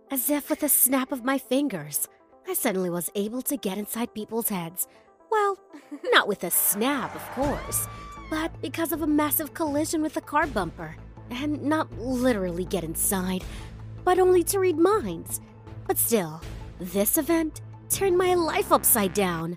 As if with a snap of my fingers, I suddenly was able to get inside people's heads. Well, not with a snap, of course, but because of a massive collision with a car bumper. And not literally get inside, but only to read minds. But still, this event turned my life upside down.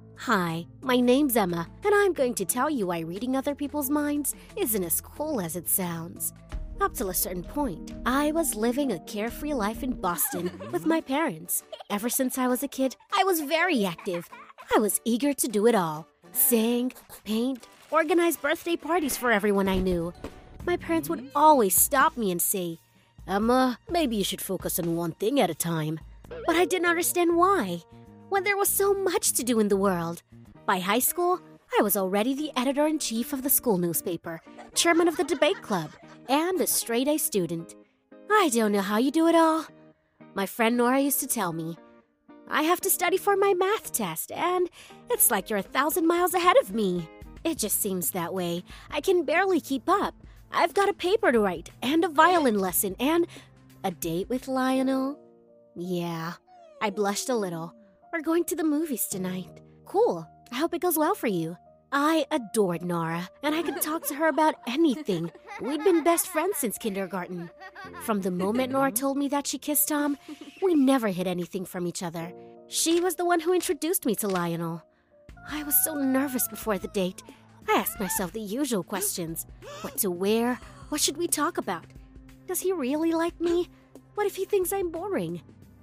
Hi, my name's Emma, and I'm going to tell you why reading other people's minds isn't as cool as it sounds. Up till a certain point, I was living a carefree life in Boston with my parents. Ever since I was a kid, I was very active. I was eager to do it all. Sing, paint, organize birthday parties for everyone I knew. My parents would always stop me and say, "Emma, maybe you should focus on one thing at a time." But I didn't understand why, when there was so much to do in the world. By high school, I was already the editor-in-chief of the school newspaper, chairman of the debate club, and a straight-A student. I don't know how you do it all. My friend Nora used to tell me, I have to study for my math test, and it's like you're 1,000 miles ahead of me. It just seems that way. I can barely keep up. I've got a paper to write, and a violin lesson, and a date with Lionel. Yeah, I blushed a little. We're going to the movies tonight. Cool. I hope it goes well for you. I adored Nora, and I could talk to her about anything. We'd been best friends since kindergarten. From the moment Nora told me that she kissed Tom, we never hid anything from each other. She was the one who introduced me to Lionel. I was so nervous before the date. I asked myself the usual questions. What to wear? What should we talk about? Does he really like me? What if he thinks I'm boring?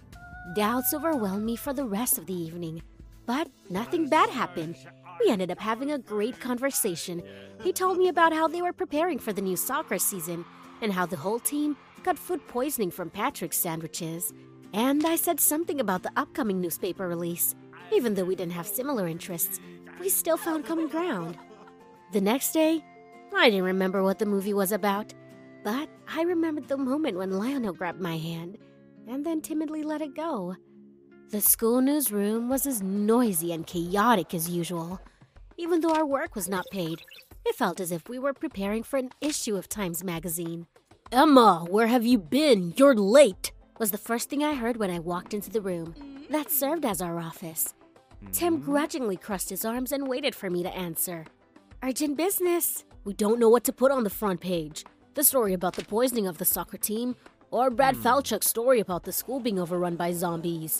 Doubts overwhelmed me for the rest of the evening. But nothing bad happened. We ended up having a great conversation. He told me about how they were preparing for the new soccer season and how the whole team got food poisoning from Patrick's sandwiches. And I said something about the upcoming newspaper release. Even though we didn't have similar interests, we still found common ground. The next day, I didn't remember what the movie was about, but I remembered the moment when Lionel grabbed my hand and then timidly let it go. The school newsroom was as noisy and chaotic as usual. Even though our work was not paid, it felt as if we were preparing for an issue of Times magazine. "Emma, where have you been? You're late," was the first thing I heard when I walked into the room. That served as our office. Tim grudgingly crossed his arms and waited for me to answer. "Urgent business." "We don't know what to put on the front page. The story about the poisoning of the soccer team, or Brad Falchuk's story about the school being overrun by zombies."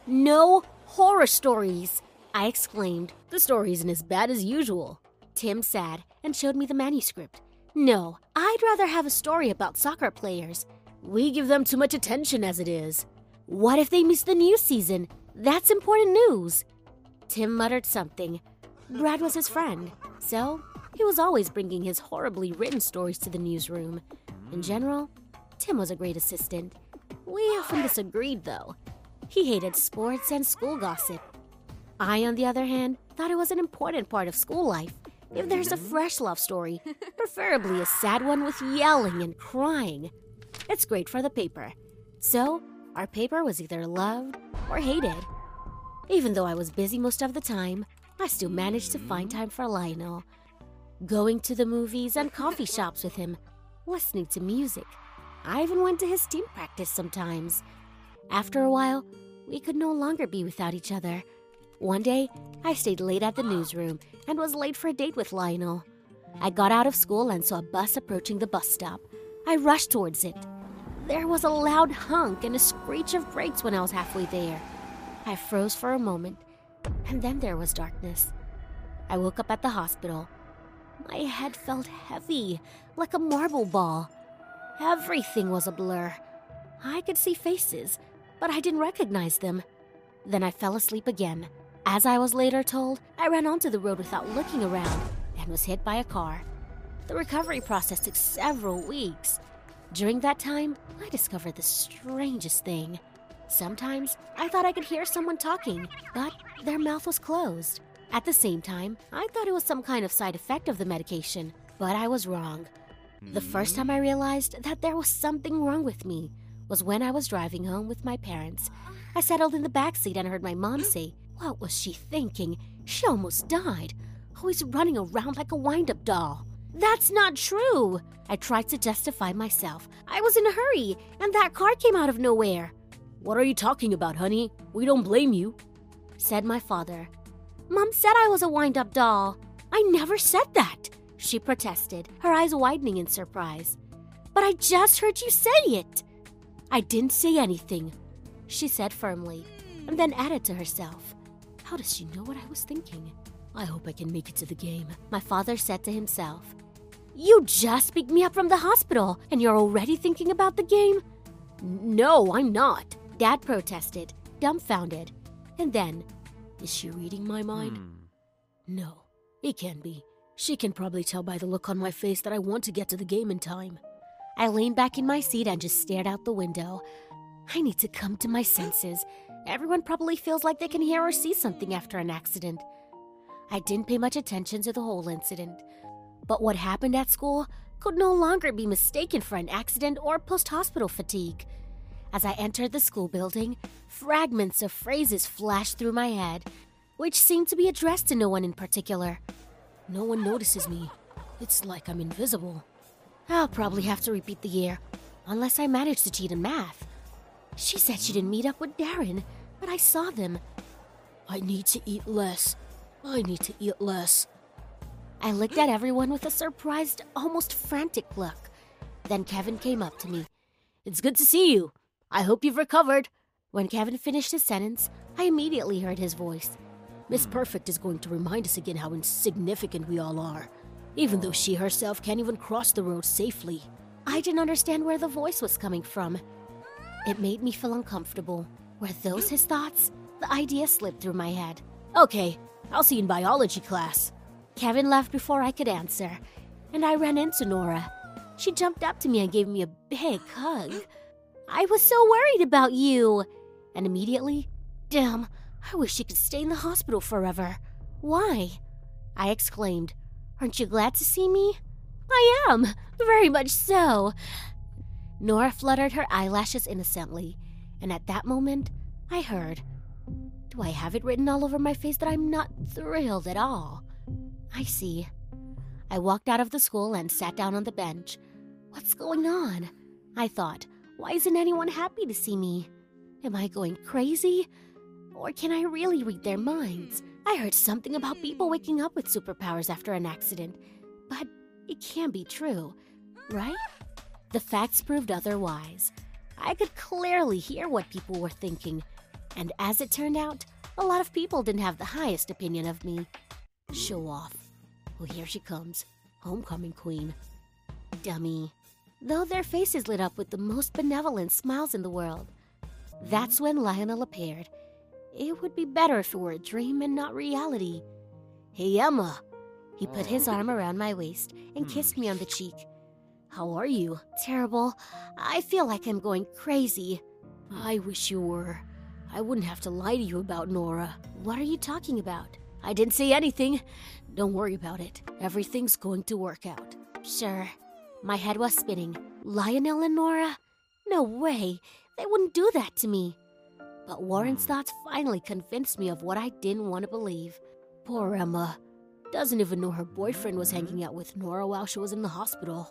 "No horror stories," I exclaimed. "The story isn't as bad as usual." Tim sat and showed me the manuscript. "No, I'd rather have a story about soccer players. We give them too much attention as it is." "What if they miss the new season? That's important news." Tim muttered something. Brad was his friend, so he was always bringing his horribly written stories to the newsroom. In general, Tim was a great assistant. We often disagreed, though. He hated sports and school gossip. I, on the other hand, thought it was an important part of school life. If there's a fresh love story, preferably a sad one with yelling and crying, it's great for the paper. So, our paper was either loved or hated. Even though I was busy most of the time, I still managed to find time for Lionel. Going to the movies and coffee shops with him, listening to music. I even went to his team practice sometimes. After a while, we could no longer be without each other. One day, I stayed late at the newsroom and was late for a date with Lionel. I got out of school and saw a bus approaching the bus stop. I rushed towards it. There was a loud honk and a screech of brakes when I was halfway there. I froze for a moment, and then there was darkness. I woke up at the hospital. My head felt heavy, like a marble ball. Everything was a blur. I could see faces, but I didn't recognize them. Then I fell asleep again. As I was later told, I ran onto the road without looking around and was hit by a car. The recovery process took several weeks. During that time, I discovered the strangest thing. Sometimes, I thought I could hear someone talking, but their mouth was closed. At the same time, I thought it was some kind of side effect of the medication, but I was wrong. The first time I realized that there was something wrong with me was when I was driving home with my parents. I settled in the backseat and heard my mom say, "What was she thinking? She almost died. Always running around like a wind-up doll." "That's not true!" I tried to justify myself. "I was in a hurry, and that car came out of nowhere." What are you talking about, honey? We don't blame you, said my father. Mom said I was a wind-up doll. I never said that, she protested, her eyes widening in surprise. But I just heard you say it. I didn't say anything, she said firmly, and then added to herself. How does she know what I was thinking? I hope I can make it to the game, my father said to himself. You just picked me up from the hospital, and you're already thinking about the game? No, I'm not, Dad protested, dumbfounded. And then, is she reading my mind? No, it can't be. She can probably tell by the look on my face that I want to get to the game in time. I leaned back in my seat and just stared out the window. I need to come to my senses. Everyone probably feels like they can hear or see something after an accident. I didn't pay much attention to the whole incident. But what happened at school could no longer be mistaken for an accident or post-hospital fatigue. As I entered the school building, fragments of phrases flashed through my head, which seemed to be addressed to no one in particular. No one notices me. It's like I'm invisible. I'll probably have to repeat the year, unless I manage to cheat in math. She said she didn't meet up with Darren, but I saw them. I need to eat less. I need to eat less. I looked at everyone with a surprised, almost frantic look. Then Kevin came up to me. It's good to see you. I hope you've recovered. When Kevin finished his sentence, I immediately heard his voice. Miss Perfect is going to remind us again how insignificant we all are, even though she herself can't even cross the road safely. I didn't understand where the voice was coming from. It made me feel uncomfortable. Were those his thoughts? The idea slipped through my head. Okay, I'll see you in biology class. Kevin left before I could answer, and I ran into Nora. She jumped up to me and gave me a big hug. I was so worried about you. And immediately, damn, I wish she could stay in the hospital forever. Why? I exclaimed. Aren't you glad to see me? I am, very much so. Nora fluttered her eyelashes innocently, and at that moment, I heard, do I have it written all over my face that I'm not thrilled at all? I see. I walked out of the school and sat down on the bench. What's going on? I thought, why isn't anyone happy to see me? Am I going crazy? Or can I really read their minds? I heard something about people waking up with superpowers after an accident, but it can't be true, right? The facts proved otherwise. I could clearly hear what people were thinking, and as it turned out, a lot of people didn't have the highest opinion of me. Show off. Well, here she comes, homecoming queen. Dummy. Though their faces lit up with the most benevolent smiles in the world. That's when Lionel appeared. It would be better if it were a dream and not reality. Hey, Emma. He put his arm around my waist and kissed me on the cheek. How are you? Terrible. I feel like I'm going crazy. I wish you were. I wouldn't have to lie to you about Nora. What are you talking about? I didn't say anything. Don't worry about it. Everything's going to work out. Sure. My head was spinning. Lionel and Nora? No way. They wouldn't do that to me. But Warren's thoughts finally convinced me of what I didn't want to believe. Poor Emma. Doesn't even know her boyfriend was hanging out with Nora while she was in the hospital.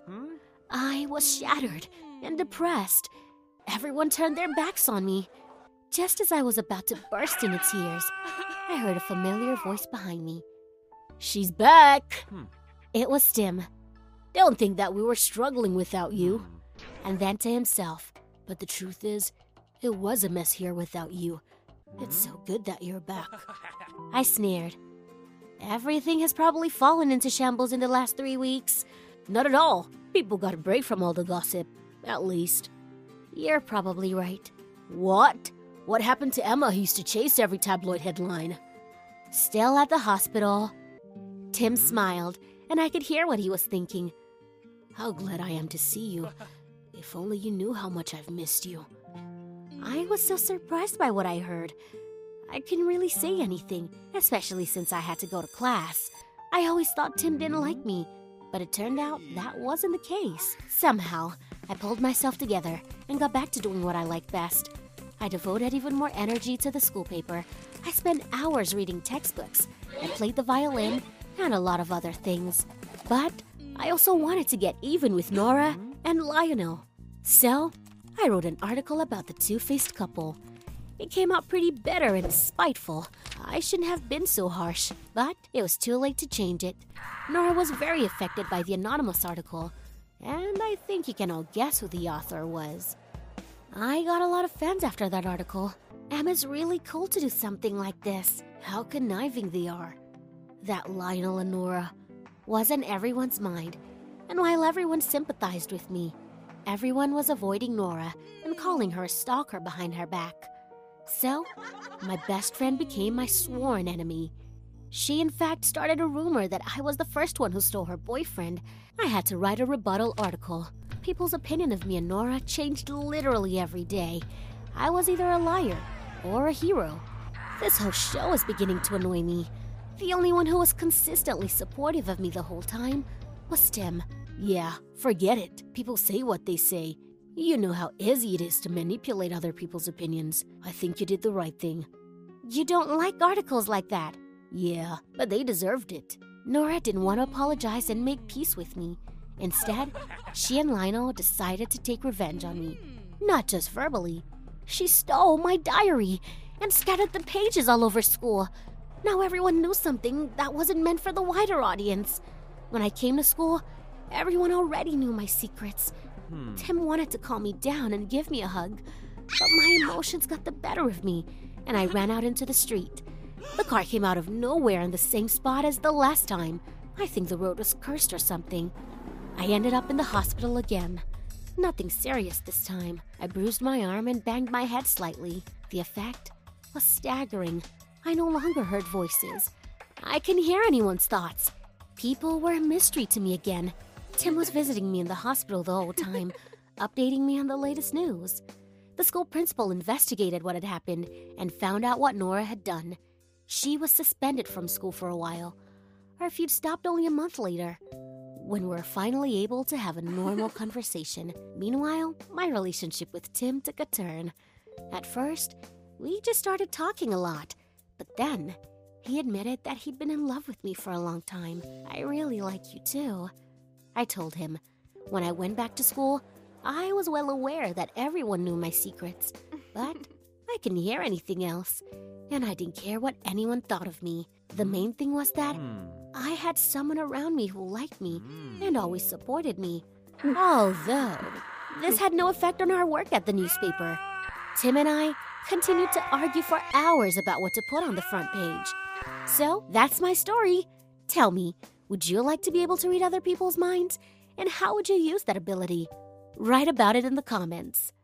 I was shattered and depressed. Everyone turned their backs on me. Just as I was about to burst into tears, I heard a familiar voice behind me. She's back! It was Tim. Don't think that we were struggling without you. And then to himself. But the truth is, it was a mess here without you. It's so good that you're back. I sneered. Everything has probably fallen into shambles in the last 3 weeks. Not at all. People got a break from all the gossip. At least. You're probably right. What? What happened to Emma who used to chase every tabloid headline? Still at the hospital. Tim smiled, and I could hear what he was thinking. How glad I am to see you. If only you knew how much I've missed you. I was so surprised by what I heard. I couldn't really say anything, especially since I had to go to class. I always thought Tim didn't like me, but it turned out that wasn't the case. Somehow, I pulled myself together and got back to doing what I like best. I devoted even more energy to the school paper. I spent hours reading textbooks. I played the violin and a lot of other things. But I also wanted to get even with Nora and Lionel. So, I wrote an article about the two-faced couple. It came out pretty bitter and spiteful. I shouldn't have been so harsh, but it was too late to change it. Nora was very affected by the anonymous article, and I think you can all guess who the author was. I got a lot of fans after that article. Emma's really cool to do something like this. How conniving they are. That Lionel and Nora was in everyone's mind, and while everyone sympathized with me, everyone was avoiding Nora and calling her a stalker behind her back. So, my best friend became my sworn enemy. She in fact started a rumor that I was the first one who stole her boyfriend. I had to write a rebuttal article. People's opinion of me and Nora changed literally every day. I was either a liar or a hero. This whole show is beginning to annoy me. The only one who was consistently supportive of me the whole time was Tim. Yeah, forget it. People say what they say. You know how easy it is to manipulate other people's opinions. I think you did the right thing. You don't like articles like that? Yeah, but they deserved it. Nora didn't want to apologize and make peace with me. Instead, she and Lionel decided to take revenge on me. Not just verbally. She stole my diary and scattered the pages all over school. Now everyone knew something that wasn't meant for the wider audience. When I came to school, everyone already knew my secrets. Tim wanted to calm me down and give me a hug, but my emotions got the better of me, and I ran out into the street. The car came out of nowhere in the same spot as the last time. I think the road was cursed or something. I ended up in the hospital again. Nothing serious this time. I bruised my arm and banged my head slightly. The effect was staggering. I no longer heard voices. I can hear anyone's thoughts. People were a mystery to me again. Tim was visiting me in the hospital the whole time, updating me on the latest news. The school principal investigated what had happened and found out what Nora had done. She was suspended from school for a while. Our feud stopped only a month later, when we were finally able to have a normal conversation. Meanwhile, my relationship with Tim took a turn. At first, we just started talking a lot, but then he admitted that he'd been in love with me for a long time. I really like you too. I told him. When I went back to school, I was well aware that everyone knew my secrets, but I couldn't hear anything else, and I didn't care what anyone thought of me. The main thing was that I had someone around me who liked me and always supported me. Although, this had no effect on our work at the newspaper. Tim and I continued to argue for hours about what to put on the front page. So, that's my story. Tell me, would you like to be able to read other people's minds? And how would you use that ability? Write about it in the comments.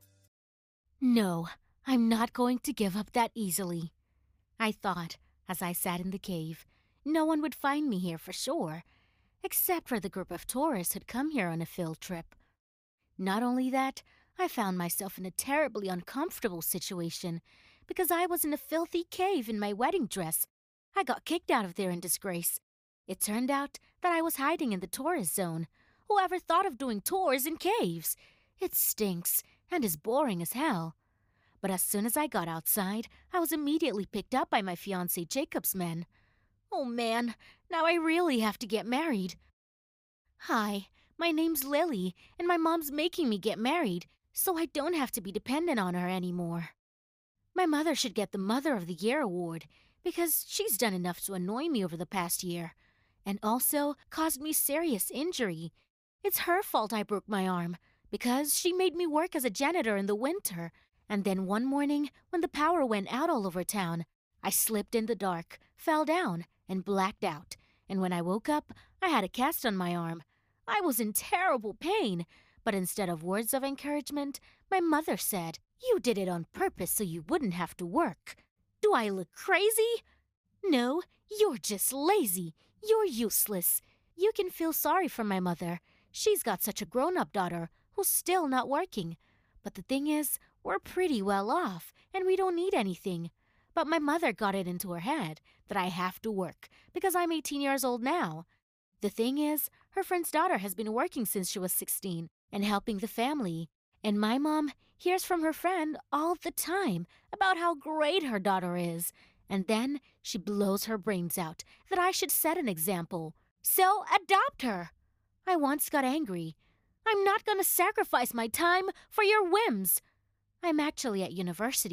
No, I'm not going to give up that easily. I thought, as I sat in the cave, no one would find me here for sure, except for the group of tourists who'd come here on a field trip. Not only that, I found myself in a terribly uncomfortable situation because I was in a filthy cave in my wedding dress. I got kicked out of there in disgrace. It turned out that I was hiding in the tourist zone. Whoever thought of doing tours in caves? It stinks and is boring as hell. But as soon as I got outside, I was immediately picked up by my fiancé Jacob's men. Oh man, now I really have to get married. Hi, my name's Lily, and my mom's making me get married, so I don't have to be dependent on her anymore. My mother should get the Mother of the Year award, because she's done enough to annoy me over the past year, and also caused me serious injury. It's her fault I broke my arm, because she made me work as a janitor in the winter, and then one morning, when the power went out all over town, I slipped in the dark, fell down, and blacked out, and when I woke up, I had a cast on my arm. I was in terrible pain, but instead of words of encouragement, my mother said, "You did it on purpose so you wouldn't have to work." Do I look crazy? No, you're just lazy. You're useless. You can feel sorry for my mother. She's got such a grown-up daughter who's still not working. But the thing is, we're pretty well off, and we don't need anything. But my mother got it into her head that I have to work, because I'm 18 years old now. The thing is, her friend's daughter has been working since she was 16 and helping the family. And my mom hears from her friend all the time about how great her daughter is. And then she blows her brains out that I should set an example. So adopt her. I once got angry. I'm not going to sacrifice my time for your whims. I'm actually at university,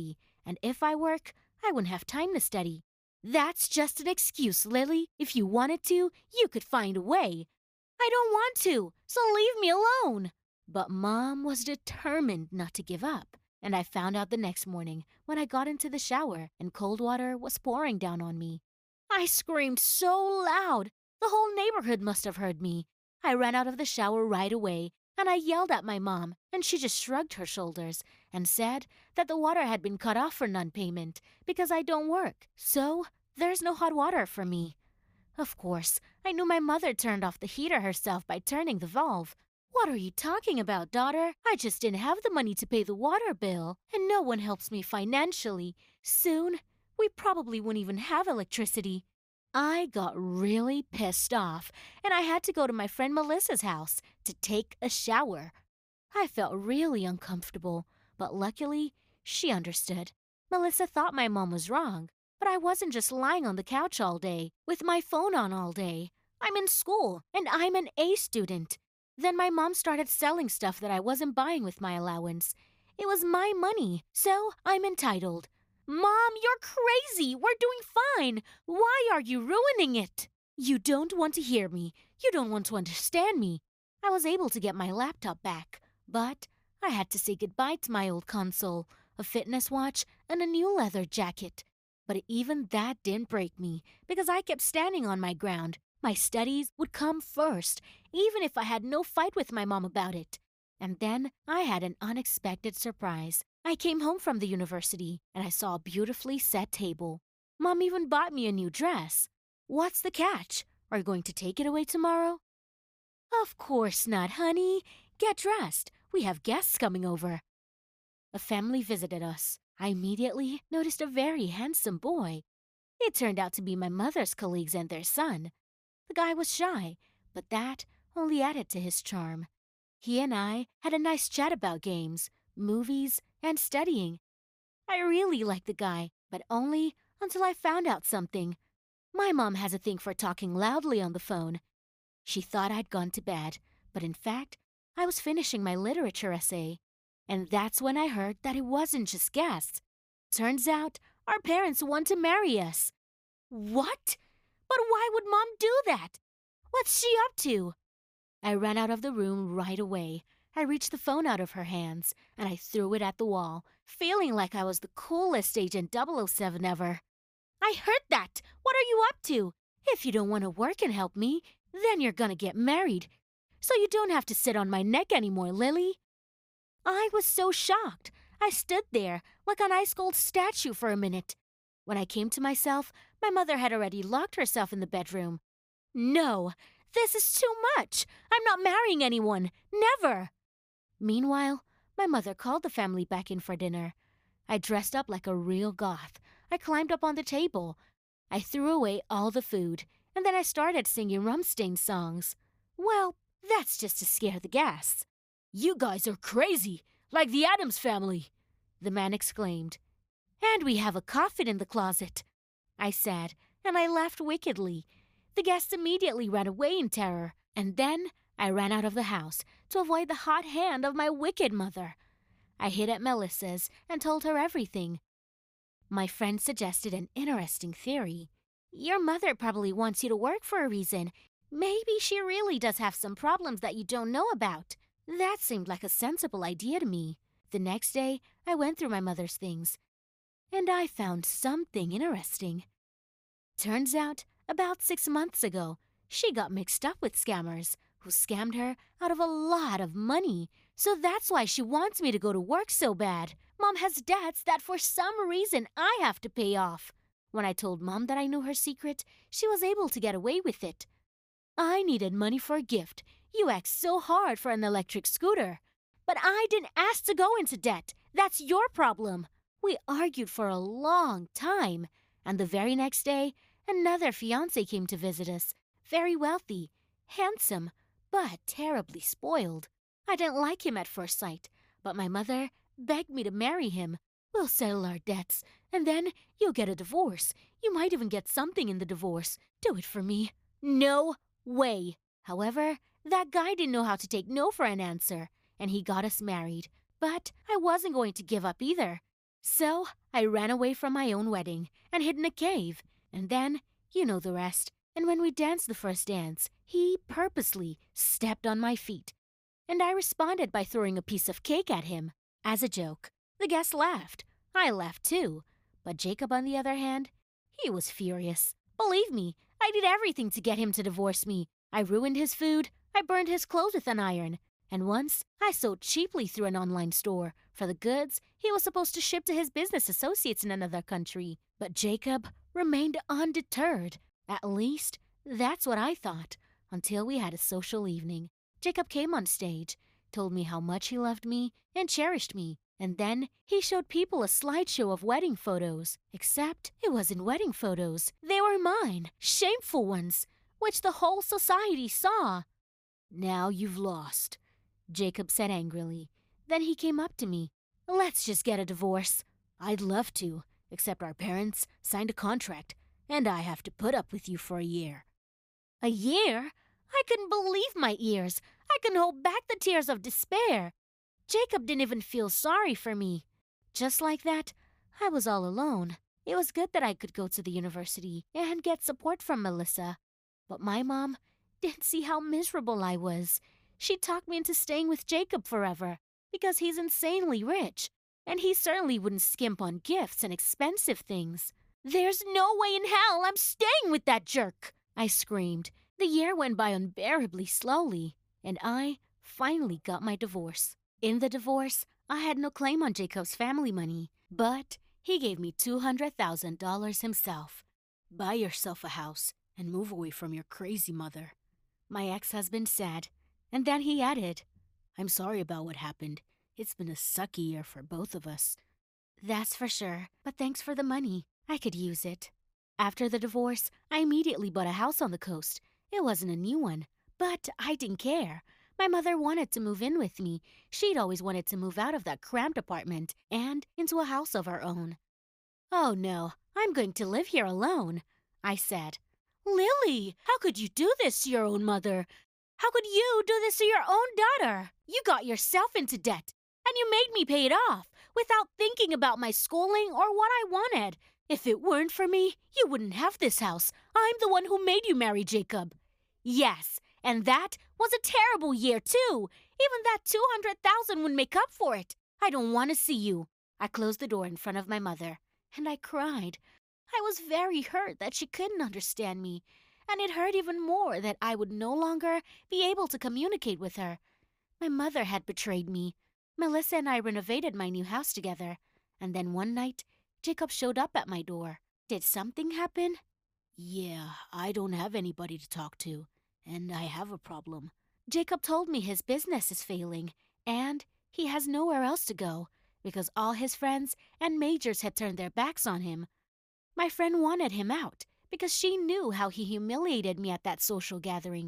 And if I work, I wouldn't have time to study. That's just an excuse, Lily. If you wanted to, you could find a way. I don't want to, so leave me alone. But Mom was determined not to give up. And I found out the next morning when I got into the shower and cold water was pouring down on me. I screamed so loud, the whole neighborhood must have heard me. I ran out of the shower right away and I yelled at my mom, and she just shrugged her shoulders and said that the water had been cut off for non-payment because I don't work. So there's no hot water for me. Of course, I knew my mother turned off the heater herself by turning the valve. What are you talking about, daughter? I just didn't have the money to pay the water bill, and no one helps me financially. Soon, we probably won't even have electricity. I got really pissed off, and I had to go to my friend Melissa's house to take a shower. I felt really uncomfortable, but luckily, she understood. Melissa thought my mom was wrong, but I wasn't just lying on the couch all day, with my phone on all day. I'm in school, and I'm an A student. Then my mom started selling stuff that I wasn't buying with my allowance. It was my money, so I'm entitled. Mom, you're crazy! We're doing fine! Why are you ruining it? You don't want to hear me. You don't want to understand me. I was able to get my laptop back, but I had to say goodbye to my old console, a fitness watch, and a new leather jacket. But even that didn't break me, because I kept standing on my ground. My studies would come first, even if I had no fight with my mom about it. And then I had an unexpected surprise. I came home from the university, and I saw a beautifully set table. Mom even bought me a new dress. What's the catch? Are you going to take it away tomorrow? Of course not, honey. Get dressed. We have guests coming over. A family visited us. I immediately noticed a very handsome boy. It turned out to be my mother's colleagues and their son. The guy was shy, but that only added to his charm. He and I had a nice chat about games, movies, and studying. I really liked the guy, but only until I found out something. My mom has a thing for talking loudly on the phone. She thought I'd gone to bed, but in fact, I was finishing my literature essay. And that's when I heard that it wasn't just guests. Turns out, our parents want to marry us. What? But why would Mom do that? What's she up to? I ran out of the room right away. I reached the phone out of her hands, and I threw it at the wall, feeling like I was the coolest Agent 007 ever. I heard that! What are you up to? If you don't want to work and help me, then you're gonna get married. So you don't have to sit on my neck anymore, Lily. I was so shocked. I stood there like an ice-cold statue for a minute. When I came to myself, my mother had already locked herself in the bedroom. No, this is too much. I'm not marrying anyone. Never. Meanwhile, my mother called the family back in for dinner. I dressed up like a real goth. I climbed up on the table. I threw away all the food, and then I started singing Rammstein songs. Well, that's just to scare the guests. You guys are crazy, like the Addams family, the man exclaimed. And we have a coffin in the closet, I said, and I laughed wickedly. The guests immediately ran away in terror, and then I ran out of the house to avoid the hot hand of my wicked mother. I hid at Melissa's and told her everything. My friend suggested an interesting theory. Your mother probably wants you to work for a reason. Maybe she really does have some problems that you don't know about. That seemed like a sensible idea to me. The next day, I went through my mother's things, and I found something interesting. Turns out, about 6 months ago, she got mixed up with scammers who scammed her out of a lot of money. So that's why she wants me to go to work so bad. Mom has debts that for some reason I have to pay off. When I told Mom that I knew her secret, she was able to get away with it. I needed money for a gift. You asked so hard for an electric scooter. But I didn't ask to go into debt. That's your problem. We argued for a long time. And the very next day, another fiancé came to visit us. Very wealthy, handsome, but terribly spoiled. I didn't like him at first sight, but my mother begged me to marry him. We'll settle our debts, and then you'll get a divorce. You might even get something in the divorce. Do it for me. No way. However, that guy didn't know how to take no for an answer, and he got us married. But I wasn't going to give up either. So I ran away from my own wedding and hid in a cave. And then, you know the rest. And when we danced the first dance, he purposely stepped on my feet. And I responded by throwing a piece of cake at him as a joke. The guests laughed. I laughed too. But Jacob, on the other hand, he was furious. Believe me, I did everything to get him to divorce me. I ruined his food. I burned his clothes with an iron. And once, I sold cheaply through an online store for the goods he was supposed to ship to his business associates in another country. But Jacob remained undeterred. At least, that's what I thought, until we had a social evening. Jacob came on stage, told me how much he loved me and cherished me. And then he showed people a slideshow of wedding photos. Except it wasn't wedding photos. They were mine, shameful ones, which the whole society saw. "Now you've lost," Jacob said angrily. Then he came up to me. "Let's just get a divorce." "I'd love to, except our parents signed a contract, and I have to put up with you for a year." A year? I couldn't believe my ears. I couldn't hold back the tears of despair. Jacob didn't even feel sorry for me. Just like that, I was all alone. It was good that I could go to the university and get support from Melissa. But my mom didn't see how miserable I was. She talked me into staying with Jacob forever because he's insanely rich, and he certainly wouldn't skimp on gifts and expensive things. "There's no way in hell I'm staying with that jerk!" I screamed. The year went by unbearably slowly, and I finally got my divorce. In the divorce, I had no claim on Jacob's family money, but he gave me $200,000 himself. "Buy yourself a house and move away from your crazy mother." My ex-husband said, and then he added, "I'm sorry about what happened. It's been a sucky year for both of us." "That's for sure, but thanks for the money. I could use it." After the divorce, I immediately bought a house on the coast. It wasn't a new one, but I didn't care. My mother wanted to move in with me. She'd always wanted to move out of that cramped apartment and into a house of our own. "Oh no, I'm going to live here alone," I said. "Lily, how could you do this to your own mother? How could you do this to your own daughter? You got yourself into debt, and you made me pay it off without thinking about my schooling or what I wanted. If it weren't for me, you wouldn't have this house. I'm the one who made you marry Jacob." Yes, and that was a terrible year, too. Even that $200,000 would make up for it. "I don't want to see you." I closed the door in front of my mother, and I cried. I was very hurt that she couldn't understand me, and it hurt even more that I would no longer be able to communicate with her. My mother had betrayed me. Melissa and I renovated my new house together, and then one night, Jacob showed up at my door. Did something happen? "Yeah, I don't have anybody to talk to, and I have a problem." Jacob told me his business is failing, and he has nowhere else to go because all his friends and majors had turned their backs on him. My friend wanted him out because she knew how he humiliated me at that social gathering.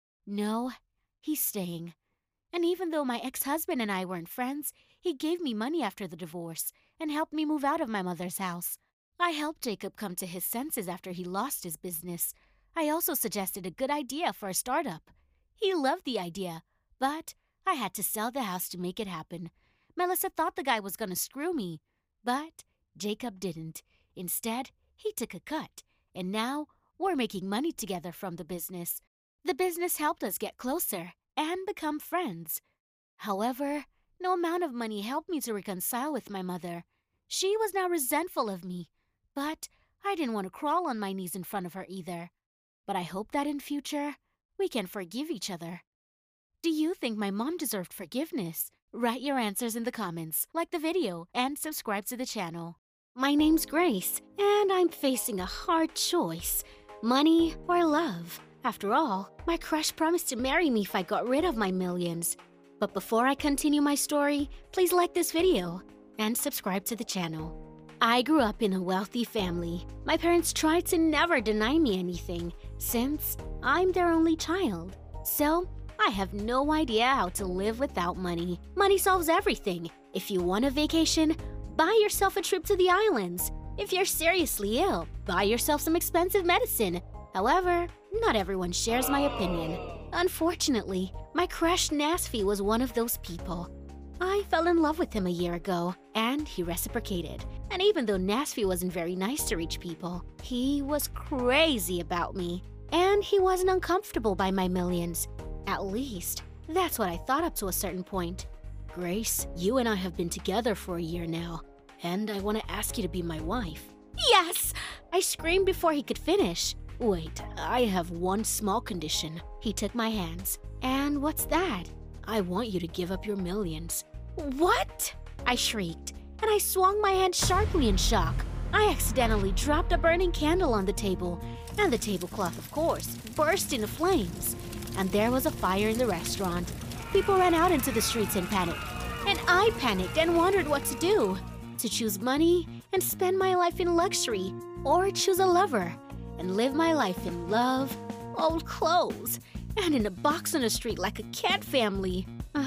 No, he's staying. And even though my ex-husband and I weren't friends, he gave me money after the divorce and helped me move out of my mother's house. I helped Jacob come to his senses after he lost his business. I also suggested a good idea for a startup. He loved the idea, but I had to sell the house to make it happen. Melissa thought the guy was going to screw me, but Jacob didn't. Instead, he took a cut, and now we're making money together from the business. The business helped us get closer and become friends. However, no amount of money helped me to reconcile with my mother. She was now resentful of me, but I didn't want to crawl on my knees in front of her either. But I hope that in future, we can forgive each other. Do you think my mom deserved forgiveness? Write your answers in the comments, like the video, and subscribe to the channel. My name's Grace, and I'm facing a hard choice. Money or love? After all, my crush promised to marry me if I got rid of my millions. But before I continue my story, please like this video and subscribe to the channel. I grew up in a wealthy family. My parents tried to never deny me anything, since I'm their only child. So, I have no idea how to live without money. Money solves everything. If you want a vacation, buy yourself a trip to the islands. If you're seriously ill, buy yourself some expensive medicine. However, not everyone shares my opinion. Unfortunately, my crush Nasfi was one of those people. I fell in love with him a year ago, and he reciprocated. And even though Nasfi wasn't very nice to rich people, he was crazy about me. And he wasn't uncomfortable by my millions. At least, that's what I thought up to a certain point. Grace, you and I have been together for a year now, and I want to ask you to be my wife. Yes! I screamed before he could finish. Wait, I have one small condition. He took my hands. And what's that? I want you to give up your millions. What? I shrieked, and I swung my hand sharply in shock. I accidentally dropped a burning candle on the table, and the tablecloth, of course, burst into flames. And there was a fire in the restaurant. People ran out into the streets in panic. And I panicked and wondered what to do. To choose money and spend my life in luxury, or choose a lover and live my life in love, old clothes, and in a box on the street like a cat family.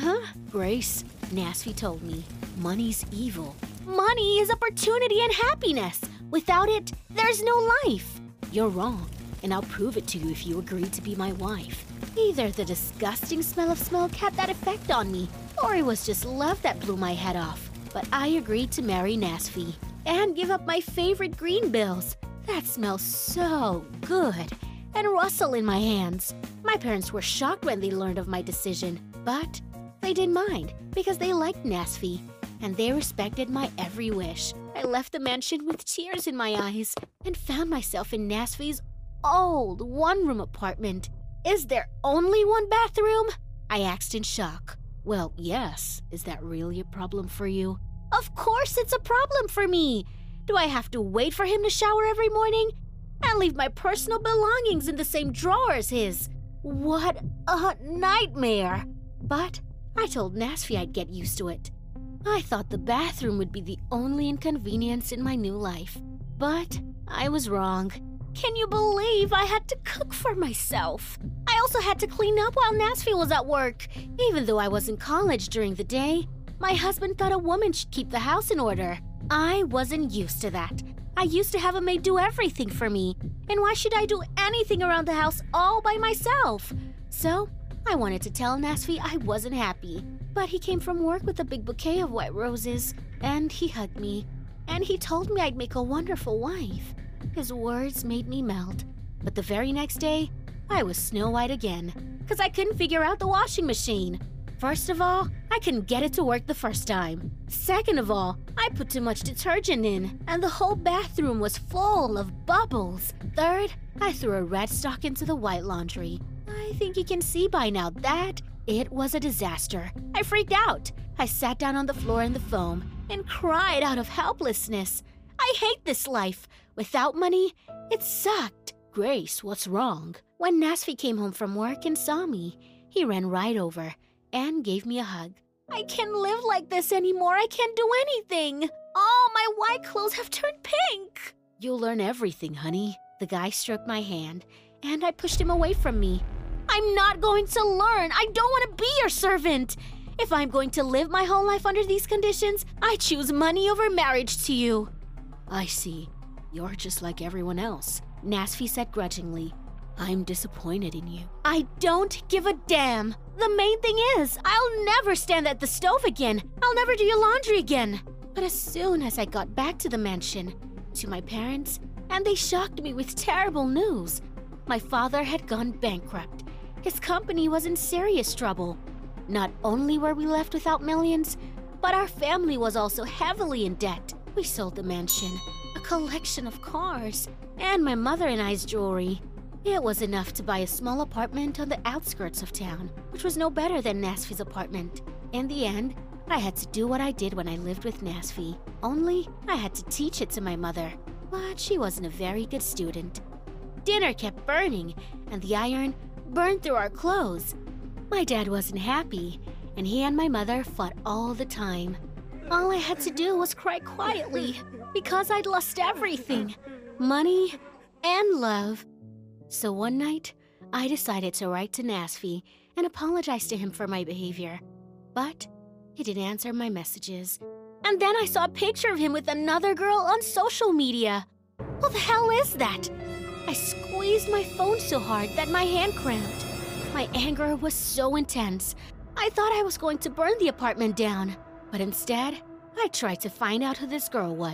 Grace, Nasfi told me, money's evil. Money is opportunity and happiness. Without it, there's no life. You're wrong, and I'll prove it to you if you agree to be my wife. Either the disgusting smell of smoke had that effect on me, or it was just love that blew my head off. But I agreed to marry Nasfi and give up my favorite green bills that smell so good and rustle in my hands. My parents were shocked when they learned of my decision, but they didn't mind because they liked Nasfi and they respected my every wish. I left the mansion with tears in my eyes and found myself in Nasfi's old one-room apartment. Is there only one bathroom? I asked in shock. Well, yes. Is that really a problem for you? Of course it's a problem for me. Do I have to wait for him to shower every morning and leave my personal belongings in the same drawer as his? What a nightmare. But I told Nasfi I'd get used to it. I thought the bathroom would be the only inconvenience in my new life. But I was wrong. Can you believe I had to cook for myself? I also had to clean up while Nasfi was at work. Even though I was in college during the day, my husband thought a woman should keep the house in order. I wasn't used to that. I used to have a maid do everything for me. And why should I do anything around the house all by myself? So I wanted to tell Nasfi I wasn't happy. But he came from work with a big bouquet of white roses, and he hugged me. And he told me I'd make a wonderful wife. His words made me melt. But the very next day, I was Snow White again, because I couldn't figure out the washing machine. First of all, I couldn't get it to work the first time. Second of all, I put too much detergent in, and the whole bathroom was full of bubbles. Third, I threw a red sock into the white laundry. I think you can see by now that it was a disaster. I freaked out. I sat down on the floor in the foam and cried out of helplessness. I hate this life. Without money, it sucked. Grace, what's wrong? When Nasfi came home from work and saw me, he ran right over and gave me a hug. I can't live like this anymore. I can't do anything. All my white clothes have turned pink. You'll learn everything, honey. The guy stroked my hand, and I pushed him away from me. I'm not going to learn. I don't want to be your servant. If I'm going to live my whole life under these conditions, I choose money over marriage to you. I see. You're just like everyone else, Nasfi said grudgingly. I'm disappointed in you. I don't give a damn. The main thing is, I'll never stand at the stove again. I'll never do your laundry again. But as soon as I got back to the mansion, to my parents, and they shocked me with terrible news. My father had gone bankrupt. His company was in serious trouble. Not only were we left without millions, but our family was also heavily in debt. We sold the mansion, a collection of cars, and my mother and I's jewelry. It was enough to buy a small apartment on the outskirts of town, which was no better than Nasfi's apartment. In the end, I had to do what I did when I lived with Nasfi, only I had to teach it to my mother, but she wasn't a very good student. Dinner kept burning, and the iron burned through our clothes. My dad wasn't happy, and he and my mother fought all the time. All I had to do was cry quietly, because I'd lost everything, money and love. So one night, I decided to write to Nasfi and apologize to him for my behavior. But he didn't answer my messages. And then I saw a picture of him with another girl on social media. What the hell is that? I squeezed my phone so hard that my hand cramped. My anger was so intense. I thought I was going to burn the apartment down. But instead, I tried to find out who this girl was.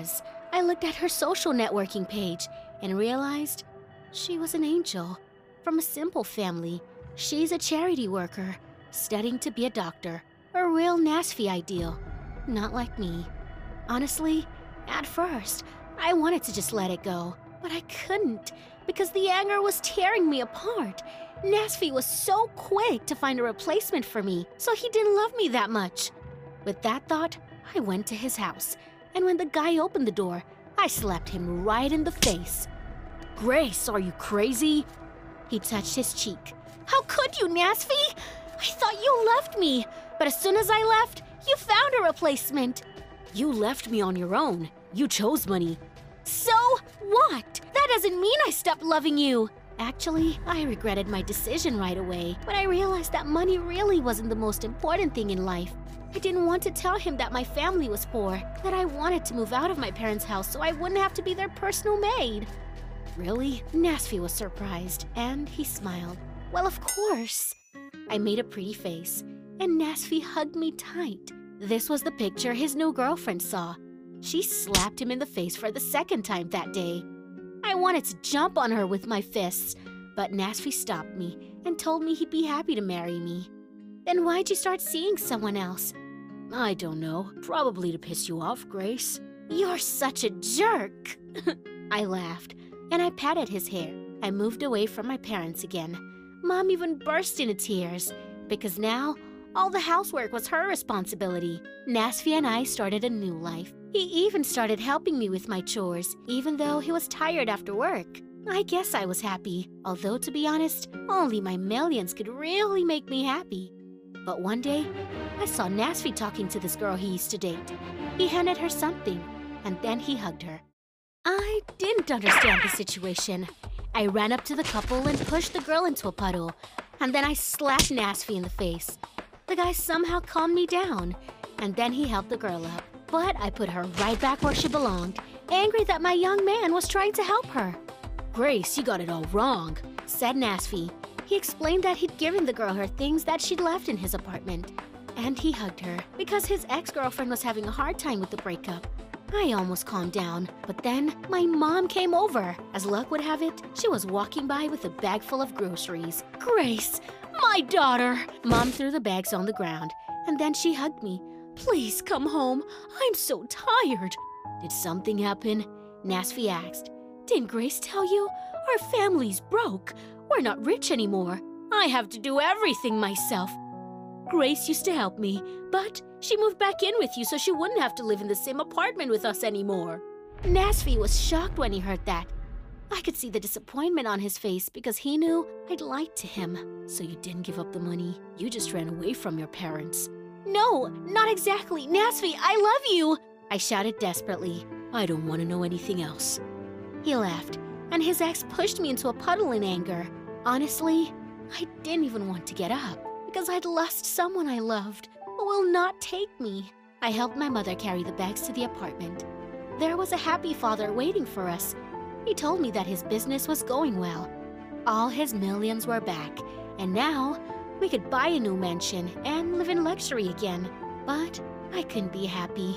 I looked at her social networking page and realized she was an angel from a simple family. She's a charity worker, studying to be a doctor. A real Nasfi ideal, not like me. Honestly, at first, I wanted to just let it go, but I couldn't because the anger was tearing me apart. Nasfi was so quick to find a replacement for me, so he didn't love me that much. With that thought, I went to his house, and when the guy opened the door, I slapped him right in the face. "Grace, are you crazy?" He touched his cheek. "How could you, Nasfi? I thought you left me, but as soon as I left, you found a replacement." "You left me on your own. You chose money." "So what? That doesn't mean I stopped loving you." Actually, I regretted my decision right away, but I realized that money really wasn't the most important thing in life. I didn't want to tell him that my family was poor, that I wanted to move out of my parents' house so I wouldn't have to be their personal maid. "Really?" Nasfi was surprised, and he smiled. "Well, of course." I made a pretty face, and Nasfi hugged me tight. This was the picture his new girlfriend saw. She slapped him in the face for the second time that day. I wanted to jump on her with my fists, but Nasfi stopped me and told me he'd be happy to marry me. "Then why'd you start seeing someone else?" "I don't know. Probably to piss you off, Grace." "You're such a jerk." I laughed, and I patted his hair. I moved away from my parents again. Mom even burst into tears, because now all the housework was her responsibility. Nasfi and I started a new life. He even started helping me with my chores, even though he was tired after work. I guess I was happy, although to be honest, only my millions could really make me happy. But one day, I saw Nasfi talking to this girl he used to date. He handed her something, and then he hugged her. I didn't understand the situation. I ran up to the couple and pushed the girl into a puddle, and then I slapped Nasfi in the face. The guy somehow calmed me down, and then he helped the girl up. But I put her right back where she belonged, angry that my young man was trying to help her. "Grace, you got it all wrong," said Nasfi. He explained that he'd given the girl her things that she'd left in his apartment, and he hugged her because his ex-girlfriend was having a hard time with the breakup. I almost calmed down, but then my mom came over. As luck would have it, she was walking by with a bag full of groceries. "Grace, my daughter!" Mom threw the bags on the ground, and then she hugged me. "Please come home. I'm so tired." "Did something happen?" Nasfi asked. "Didn't Grace tell you? Our family's broke. We're not rich anymore. I have to do everything myself. Grace used to help me, but she moved back in with you so she wouldn't have to live in the same apartment with us anymore." Nasfi was shocked when he heard that. I could see the disappointment on his face because he knew I'd lied to him. "So you didn't give up the money. You just ran away from your parents." "No, not exactly. Nasfi, I love you!" I shouted desperately. "I don't want to know anything else." He laughed, and his ex pushed me into a puddle in anger. Honestly, I didn't even want to get up because I'd lost someone I loved who will not take me. I helped my mother carry the bags to the apartment. There was a happy father waiting for us. He told me that his business was going well. All his millions were back, and now we could buy a new mansion and live in luxury again. But I couldn't be happy.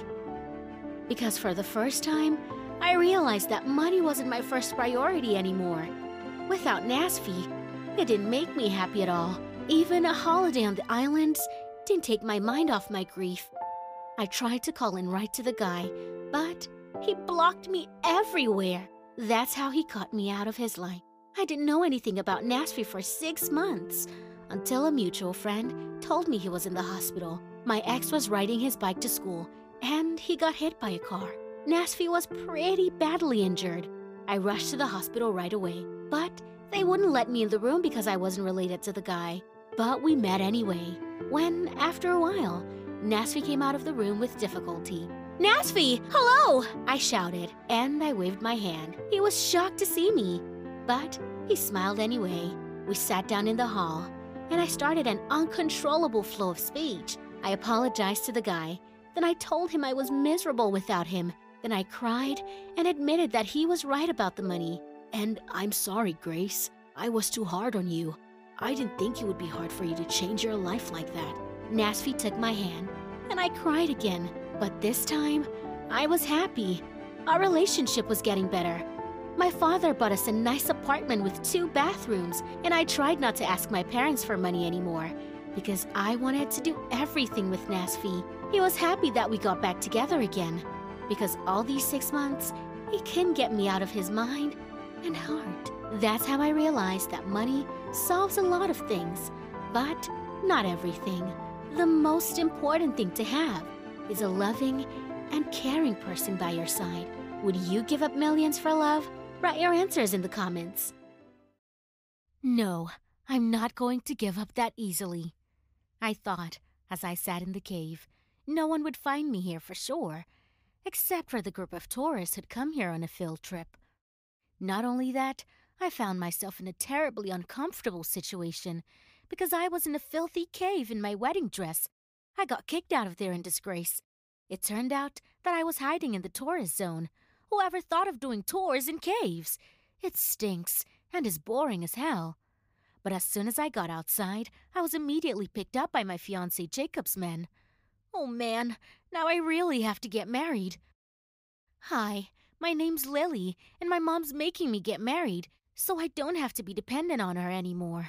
Because for the first time, I realized that money wasn't my first priority anymore. Without Nasfi, it didn't make me happy at all. Even a holiday on the islands didn't take my mind off my grief. I tried to call in right to the guy, but he blocked me everywhere. That's how he cut me out of his life. I didn't know anything about Nasfi for 6 months, until a mutual friend told me he was in the hospital. My ex was riding his bike to school, and he got hit by a car. Nasfi was pretty badly injured. I rushed to the hospital right away, but they wouldn't let me in the room because I wasn't related to the guy. But we met anyway, when, after a while, Nasfi came out of the room with difficulty. "Nasfi, hello!" I shouted, and I waved my hand. He was shocked to see me, but he smiled anyway. We sat down in the hall, and I started an uncontrollable flow of speech. I apologized to the guy, then I told him I was miserable without him. Then I cried and admitted that he was right about the money. "And I'm sorry, Grace. I was too hard on you. I didn't think it would be hard for you to change your life like that." Nasfi took my hand, and I cried again. But this time, I was happy. Our relationship was getting better. My father bought us a nice apartment with 2 bathrooms, and I tried not to ask my parents for money anymore because I wanted to do everything with Nasfi. He was happy that we got back together again because all these 6 months, he couldn't get me out of his mind and heart. That's how I realized that money solves a lot of things, but not everything. The most important thing to have is a loving and caring person by your side. Would you give up millions for love? Write your answers in the comments. No, I'm not going to give up that easily, I thought as I sat in the cave. No one would find me here for sure, except for the group of tourists who'd come here on a field trip. Not only that, I found myself in a terribly uncomfortable situation because I was in a filthy cave in my wedding dress. I got kicked out of there in disgrace. It turned out that I was hiding in the tourist zone. Whoever thought of doing tours in caves? It stinks and is boring as hell. But as soon as I got outside, I was immediately picked up by my fiancé Jacob's men. Oh man, now I really have to get married. Hi, my name's Lily, and my mom's making me get married, so I don't have to be dependent on her anymore.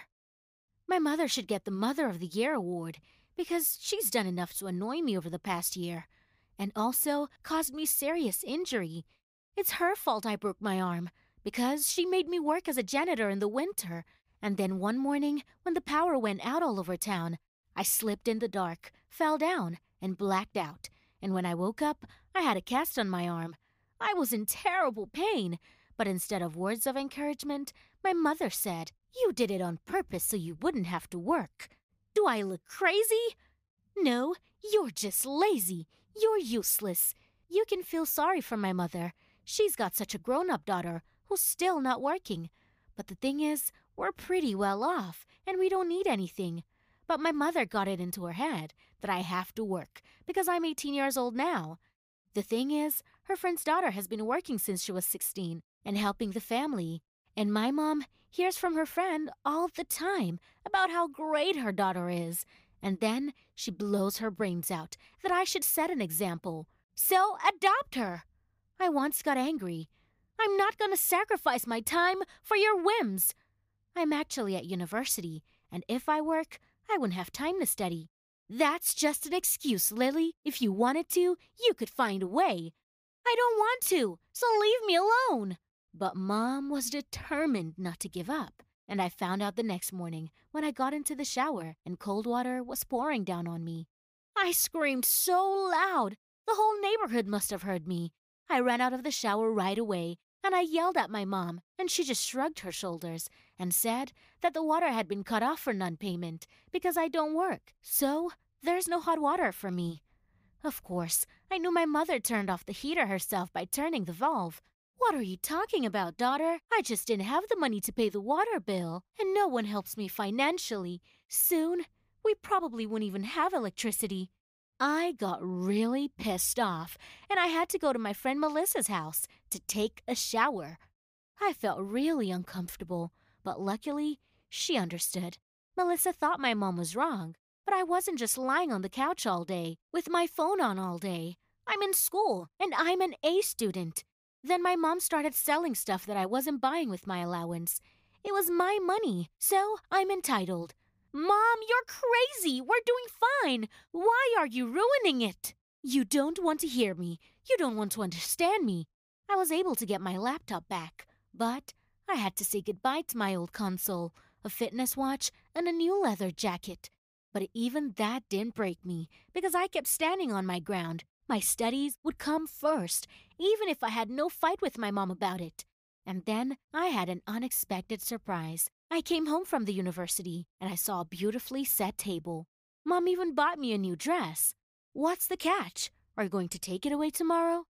My mother should get the Mother of the Year award, because she's done enough to annoy me over the past year, and also caused me serious injury. It's her fault I broke my arm, because she made me work as a janitor in the winter, and then one morning, when the power went out all over town, I slipped in the dark, fell down, and blacked out, and when I woke up, I had a cast on my arm. I was in terrible pain, but instead of words of encouragement, my mother said, "You did it on purpose so you wouldn't have to work." Do I look crazy? No, you're just lazy. You're useless. You can feel sorry for my mother. She's got such a grown-up daughter who's still not working. But the thing is, we're pretty well off, and we don't need anything. But my mother got it into her head that I have to work because I'm 18 years old now. The thing is, her friend's daughter has been working since she was 16 and helping the family. And my mom hears from her friend all the time about how great her daughter is. And then she blows her brains out that I should set an example. So adopt her. I once got angry. I'm not going to sacrifice my time for your whims. I'm actually at university, and if I work, I wouldn't have time to study. That's just an excuse, Lily. If you wanted to, you could find a way. I don't want to, so leave me alone. But Mom was determined not to give up, and I found out the next morning when I got into the shower and cold water was pouring down on me. I screamed so loud, the whole neighborhood must have heard me. I ran out of the shower right away, and I yelled at my mom, and she just shrugged her shoulders and said that the water had been cut off for non-payment because I don't work, so there's no hot water for me. Of course, I knew my mother turned off the heater herself by turning the valve. What are you talking about, daughter? I just didn't have the money to pay the water bill, and no one helps me financially. Soon, we probably won't even have electricity. I got really pissed off, and I had to go to my friend Melissa's house to take a shower. I felt really uncomfortable, but luckily, she understood. Melissa thought my mom was wrong, but I wasn't just lying on the couch all day, with my phone on all day. I'm in school, and I'm an A student. Then my mom started selling stuff that I wasn't buying with my allowance. It was my money, so I'm entitled. Mom, you're crazy! We're doing fine! Why are you ruining it? You don't want to hear me. You don't want to understand me. I was able to get my laptop back, but I had to say goodbye to my old console, a fitness watch, and a new leather jacket. But even that didn't break me, because I kept standing on my ground. My studies would come first, even if I had no fight with my mom about it. And then I had an unexpected surprise. I came home from the university, and I saw a beautifully set table. Mom even bought me a new dress. What's the catch? Are you going to take it away tomorrow?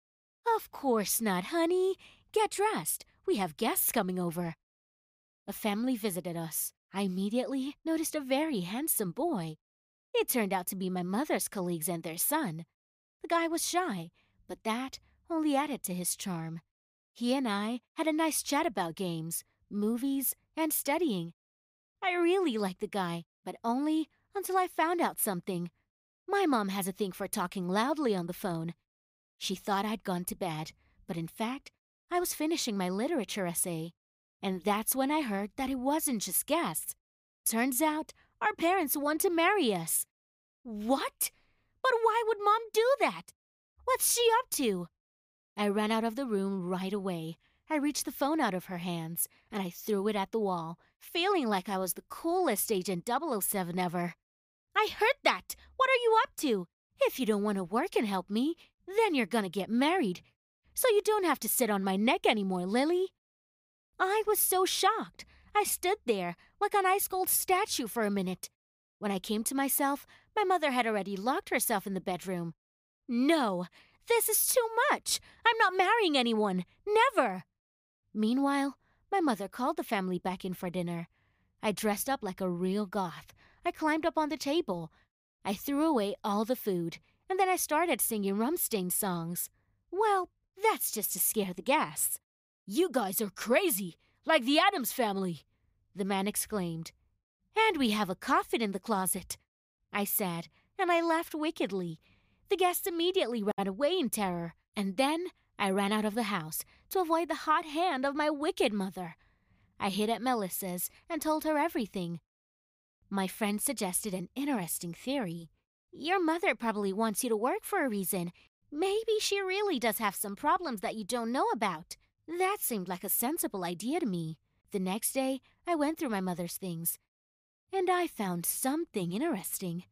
Of course not, honey. Get dressed. We have guests coming over. A family visited us. I immediately noticed a very handsome boy. It turned out to be my mother's colleagues and their son. The guy was shy, but that only added to his charm. He and I had a nice chat about games, movies, and studying. I really liked the guy, but only until I found out something. My mom has a thing for talking loudly on the phone. She thought I'd gone to bed, But in fact, I was finishing my literature essay. And that's when I heard that it wasn't just gas. Turns out, our parents want to marry us. What? But why would Mom do that? What's she up to? I ran out of the room right away. I reached the phone out of her hands, and I threw it at the wall, feeling like I was the coolest Agent 007 ever. I heard that! What are you up to? If you don't want to work and help me, then you're gonna get married. So you don't have to sit on my neck anymore, Lily. I was so shocked. I stood there like an ice-cold statue for a minute. When I came to myself, my mother had already locked herself in the bedroom. No, this is too much. I'm not marrying anyone. Never. Meanwhile, my mother called the family back in for dinner. I dressed up like a real goth. I climbed up on the table. I threw away all the food, and then I started singing Rammstein songs. Well, that's just to scare the guests. You guys are crazy, like the Addams family, the man exclaimed. And we have a coffin in the closet, I said, and I laughed wickedly. The guests immediately ran away in terror, and then I ran out of the house to avoid the hot hand of my wicked mother. I hid at Melissa's and told her everything. My friend suggested an interesting theory. Your mother probably wants you to work for a reason. Maybe she really does have some problems that you don't know about. That seemed like a sensible idea to me. The next day, I went through my mother's things, and I found something interesting.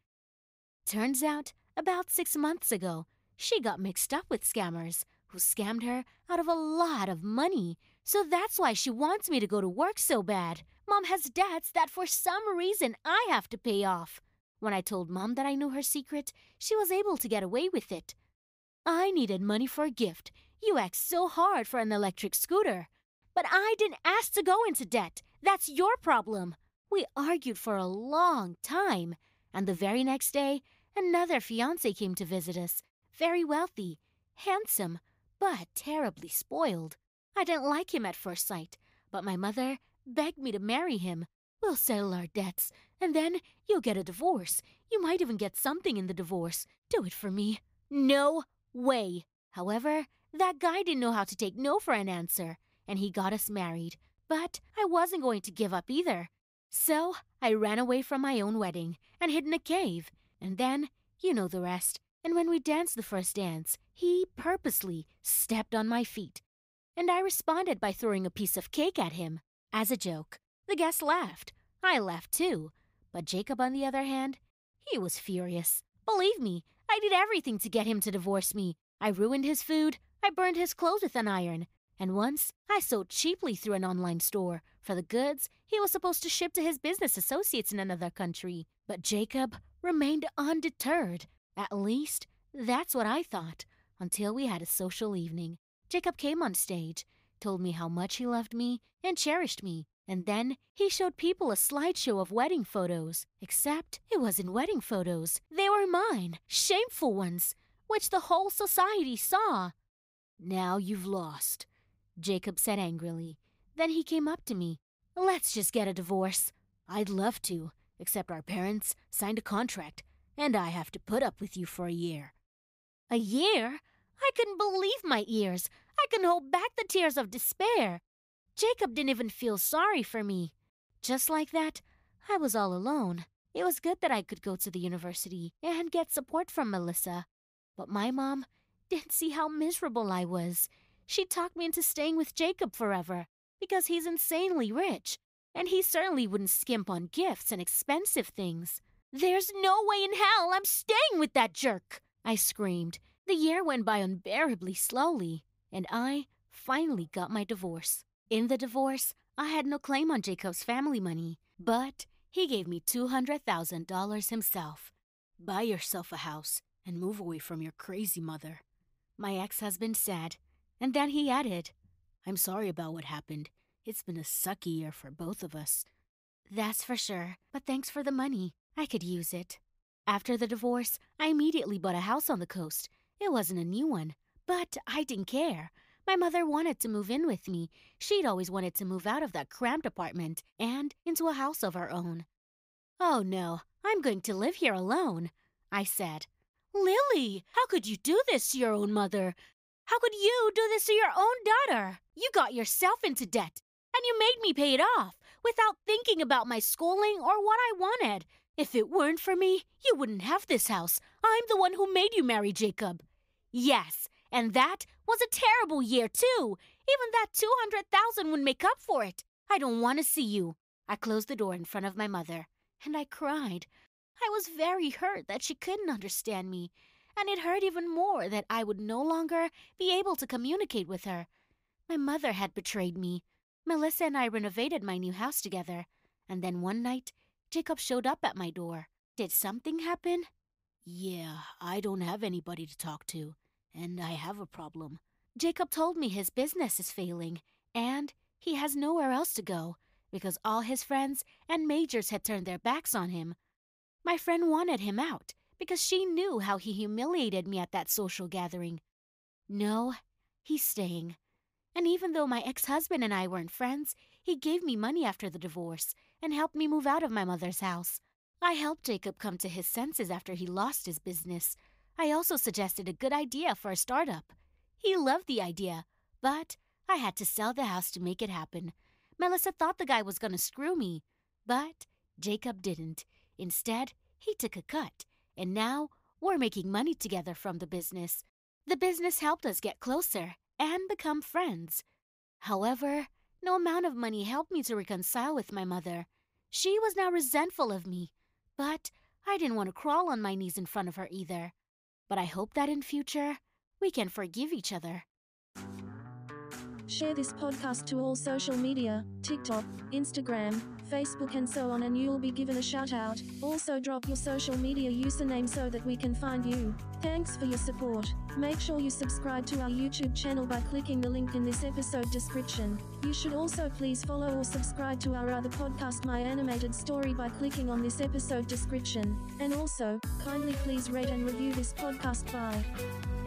Turns out, about 6 months ago, she got mixed up with scammers who scammed her out of a lot of money. So that's why she wants me to go to work so bad. Mom has debts that for some reason I have to pay off. When I told Mom that I knew her secret, she was able to get away with it. I needed money for a gift. You asked so hard for an electric scooter. But I didn't ask to go into debt. That's your problem. We argued for a long time. And the very next day, another fiancé came to visit us. Very wealthy, handsome, but terribly spoiled. I didn't like him at first sight, but my mother begged me to marry him. We'll settle our debts, and then you'll get a divorce. You might even get something in the divorce. Do it for me. No way. However, that guy didn't know how to take no for an answer, and he got us married. But I wasn't going to give up either. So I ran away from my own wedding and hid in a cave. And then, you know the rest. And when we danced the first dance, he purposely stepped on my feet. And I responded by throwing a piece of cake at him. As a joke, the guests laughed. I laughed too. But Jacob, on the other hand, he was furious. Believe me, I did everything to get him to divorce me. I ruined his food. I burned his clothes with an iron. And once, I sold cheaply through an online store for the goods he was supposed to ship to his business associates in another country. But Jacob remained undeterred. At least, that's what I thought, until we had a social evening. Jacob came on stage, told me how much he loved me and cherished me, and then he showed people a slideshow of wedding photos. Except it wasn't wedding photos. They were mine, shameful ones, which the whole society saw. Now you've lost, Jacob said angrily. Then he came up to me. Let's just get a divorce. I'd love to, except our parents signed a contract, and I have to put up with you for a year. A year? I couldn't believe my ears. I couldn't hold back the tears of despair. Jacob didn't even feel sorry for me. Just like that, I was all alone. It was good that I could go to the university and get support from Melissa. But my mom didn't see how miserable I was. She talked me into staying with Jacob forever because he's insanely rich, and he certainly wouldn't skimp on gifts and expensive things. There's no way in hell I'm staying with that jerk, I screamed. The year went by unbearably slowly, and I finally got my divorce. In the divorce, I had no claim on Jacob's family money, but he gave me $200,000 himself. Buy yourself a house and move away from your crazy mother, my ex-husband said, and then he added, I'm sorry about what happened. It's been a sucky year for both of us. That's for sure, but thanks for the money. I could use it. After the divorce, I immediately bought a house on the coast. It wasn't a new one, but I didn't care. My mother wanted to move in with me. She'd always wanted to move out of that cramped apartment and into a house of our own. Oh no, I'm going to live here alone, I said. Lily, how could you do this to your own mother? How could you do this to your own daughter? You got yourself into debt, and you made me pay it off without thinking about my schooling or what I wanted. If it weren't for me, you wouldn't have this house. I'm the one who made you marry Jacob. Yes, and that was a terrible year, too. Even that $200,000 would make up for it. I don't want to see you. I closed the door in front of my mother, and I cried. I was very hurt that she couldn't understand me, and it hurt even more that I would no longer be able to communicate with her. My mother had betrayed me. Melissa and I renovated my new house together, and then one night, Jacob showed up at my door. Did something happen? Yeah, I don't have anybody to talk to, and I have a problem. Jacob told me his business is failing, and he has nowhere else to go because all his friends and majors had turned their backs on him. My friend wanted him out because she knew how he humiliated me at that social gathering. No, he's staying. And even though my ex-husband and I weren't friends, he gave me money after the divorce and helped me move out of my mother's house. I helped Jacob come to his senses after he lost his business. I also suggested a good idea for a startup. He loved the idea, but I had to sell the house to make it happen. Melissa thought the guy was going to screw me, but Jacob didn't. Instead, he took a cut, and now we're making money together from the business. The business helped us get closer and become friends. However, no amount of money helped me to reconcile with my mother. She was now resentful of me, but I didn't want to crawl on my knees in front of her either. But I hope that in future, we can forgive each other. Share this podcast to all social media, TikTok, Instagram, Facebook and so on, and you'll be given a shout out. Also drop your social media username so that we can find you. Thanks for your support. Make sure you subscribe to our YouTube channel by clicking the link in this episode description. You should also please follow or subscribe to our other podcast, My Animated Story, by clicking on this episode description. And also, kindly please rate and review this podcast. Bye.